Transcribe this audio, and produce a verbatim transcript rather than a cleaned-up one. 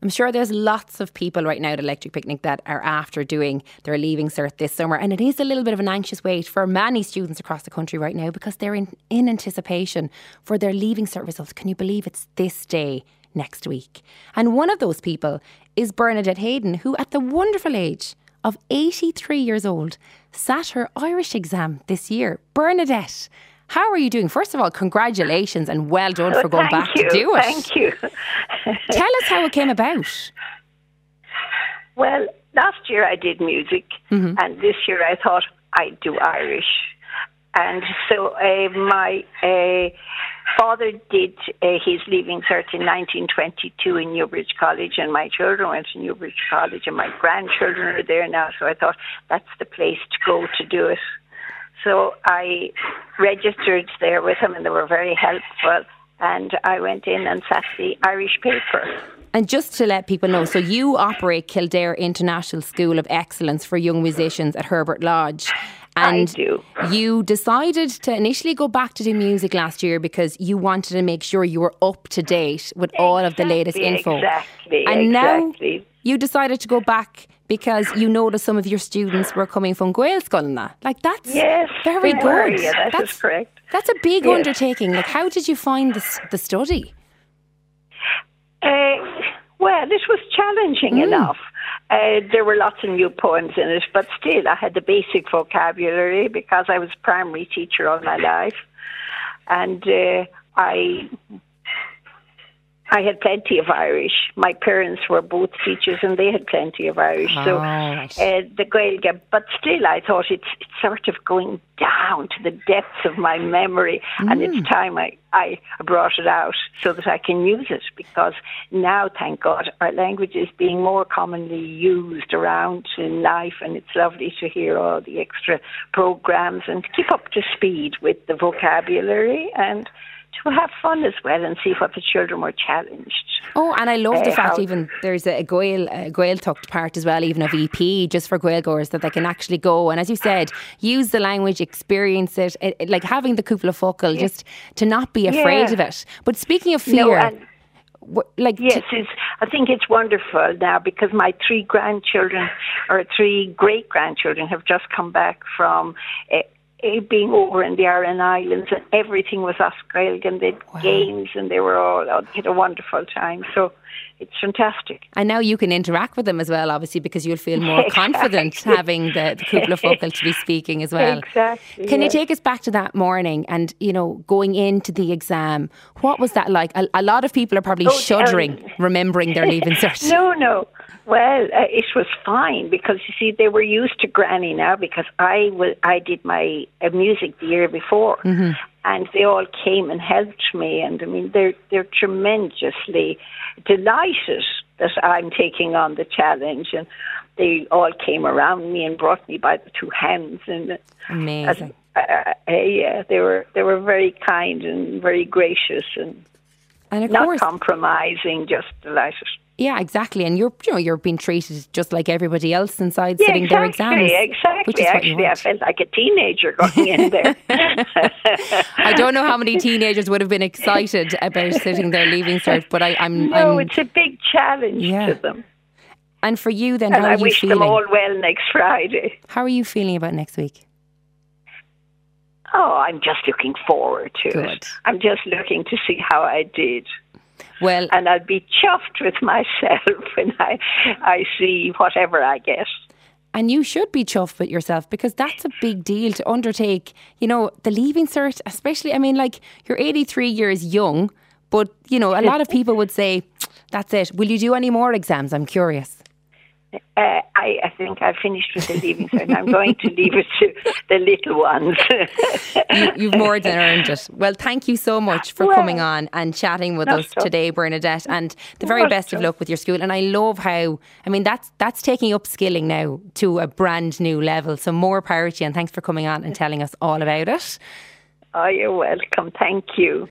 I'm sure there's lots of people right now at Electric Picnic that are after doing their Leaving Cert this summer, and it is a little bit of an anxious wait for many students across the country right now because they're in, in anticipation for their Leaving Cert results. Can you believe it's this day next week? And one of those people is Bernadette Hayden, who at the wonderful age of eighty-three years old sat her Irish exam this year. Bernadette, how are you doing? First of all, congratulations and well done oh, for going back you, to do it. Thank you. Tell us how it came about. Well, last year I did music, mm-hmm. and this year I thought I'd do Irish. And so uh, my uh, father did uh, his Leaving Cert in nineteen twenty-two in Newbridge College, and my children went to Newbridge College, and my grandchildren are there now, so I thought that's the place to go to do it. So I registered there with them, and they were very helpful. And I went in and sat the Irish paper. And just to let people know, so you operate Kildare International School of Excellence for Young Musicians at Herbert Lodge. And I do. You decided to initially go back to do music last year because you wanted to make sure you were up to date with exactly, all of the latest info. Exactly, and exactly. now you decided to go back because you noticed some of your students were coming from Gael Scoilna. Like, that's yes, very good. Were, yeah, that that's is correct. That's a big yes. undertaking. Like, how did you find this, the study? Uh, well, it was challenging mm. enough. Uh, there were lots of new poems in it, but still I had the basic vocabulary because I was a primary teacher all my life. And uh, I... I had plenty of Irish. My parents were both teachers and they had plenty of Irish. Oh, so right. uh, the Gaeilge, but still I thought it's, it's sort of going down to the depths of my memory mm. and it's time I, I brought it out so that I can use it, because now, thank God, our language is being more commonly used around in life, and it's lovely to hear all the extra programs and keep up to speed with the vocabulary and to have fun as well and see what the children were challenged. Oh, and I love the uh, fact how, even there's a Gael, a Gael tucked part as well, even of E P, just for Gael goers, that they can actually go and, as you said, use the language, experience it, it, it like having the cúpla focal, yeah. just to not be afraid yeah. of it. But speaking of fear... No, and like yes, it's, I think it's wonderful now because my three grandchildren or three great grandchildren have just come back from uh, being over in the Aran Islands, and everything was Oscailg, and they had wow. games, and they were all oh, they had a wonderful time. So it's fantastic. And now you can interact with them as well, obviously, because you'll feel more exactly. confident having the, the cúpla focal to be speaking as well. Exactly. Can yes. you take us back to that morning and, you know, going into the exam? What was that like? A, a lot of people are probably oh, shuddering, um, remembering their Leaving Cert. No, no. Well, uh, it was fine because, you see, they were used to Granny now because I, was, I did my uh, music the year before. Mm-hmm. And they all came and helped me. And, I mean, they're they're tremendously delighted that I'm taking on the challenge. And they all came around me and brought me by the two hands. And amazing. Uh, uh, uh, yeah, they were they were very kind and very gracious and, and of not course, compromising, just delighted. Yeah, exactly. And you're, you know, you're being treated just like everybody else inside yeah, sitting exactly, their exams. Exactly, which is Actually, what you want. I felt like a teenager going in there. I don't know how many teenagers would have been excited about sitting there Leaving Cert, but I, I'm... No, I'm, it's a big challenge yeah. to them. And for you then, and how I are you wish feeling? them all well next Friday. How are you feeling about next week? Oh, I'm just looking forward to Good. it. I'm just looking to see how I did. Well, and I'll be chuffed with myself when I, I see whatever I get. And you should be chuffed with yourself because that's a big deal to undertake. You know, the Leaving Cert, especially, I mean, like, you're eighty-three years young, but, you know, a lot of people would say, that's it. Will you do any more exams? I'm curious. Uh, I, I think I finished with the Leaving Cert and I'm going to leave it to the little ones. you, you've more than earned it. Well, thank you so much for well, coming on and chatting with us so. today, Bernadette, and the very not best so. of luck with your school. And I love how, I mean, that's that's taking upskilling now to a brand new level. So more power to you, and thanks for coming on and telling us all about it. Oh, you're welcome. Thank you.